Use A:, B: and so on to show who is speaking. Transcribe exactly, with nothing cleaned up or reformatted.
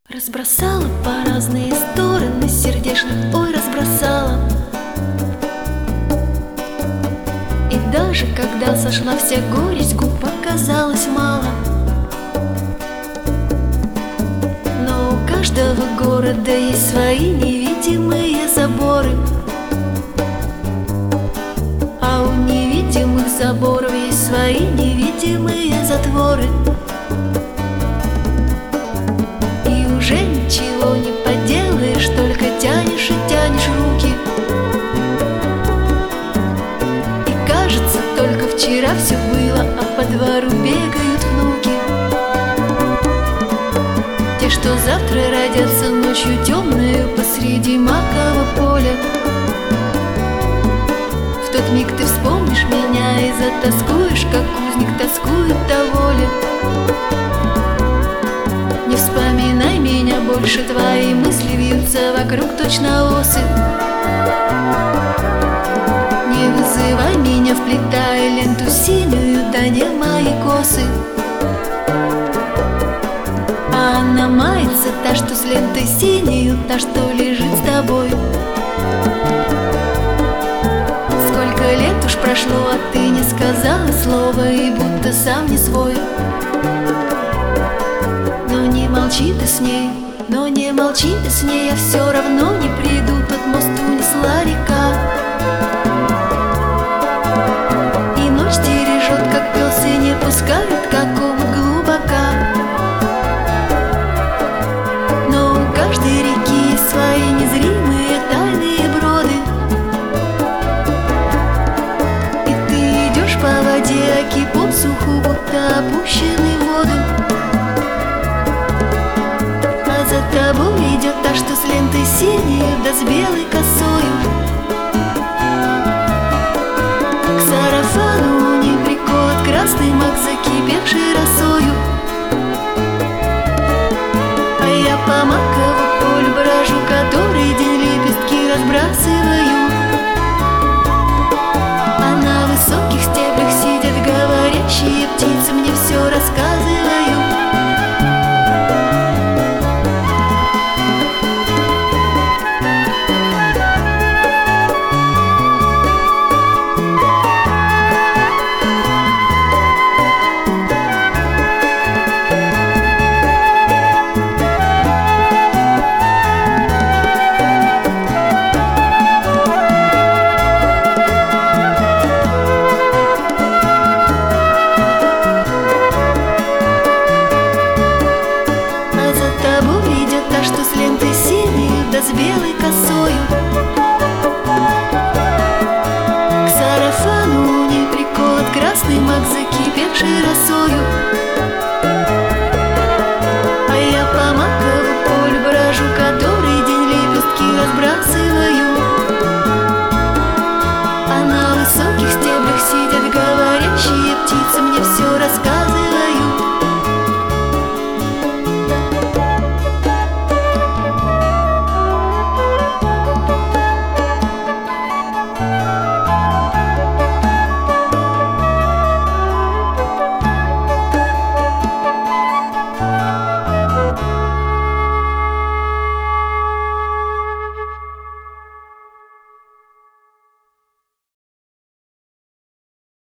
A: Разбросала по разные стороны сердечных, ой, разбросала. И даже когда сошла вся горесть, губ показалось мало. Но у каждого города есть свои невидимые заборы, а у невидимых заборов есть свои невидимые затворы. Уже ничего не поделаешь, только тянешь и тянешь руки. И кажется, только вчера все было, а по двору бегают внуки. Те, что завтра родятся ночью темную посреди макового поля. В тот миг ты вспомнишь меня и затоскуешь, как узник тоскует до воли. Не вспоминай меня больше, твои мысли вьются вокруг точно осы. Не вызывай меня, вплетая ленту синюю, да не в мои косы. А она мается, та, что с лентой синею, та, что лежит с тобой. Сколько лет уж прошло, а ты не сказала слова, и будто сам не свой. Не молчи ты с ней, но не молчи ты с ней, я все равно не приду, под мост унесла река. И ночь стережет, как пес, и не пускает, как омут глубока. Но у каждой реки есть свои незримые тайные броды. И ты идешь по воде, аки по суху, будто опущенный в воду. За тобой идет та, что с лентой синей, да с белой косою. К сарафану не приколот красный мак, закипевший росою. А я по макову полю брожу, который день лепестки разбрасываю. А на высоких стеблях сидят говорящие птицы, мне все рассказывают. Та, что с лентой синей, да с белой косою.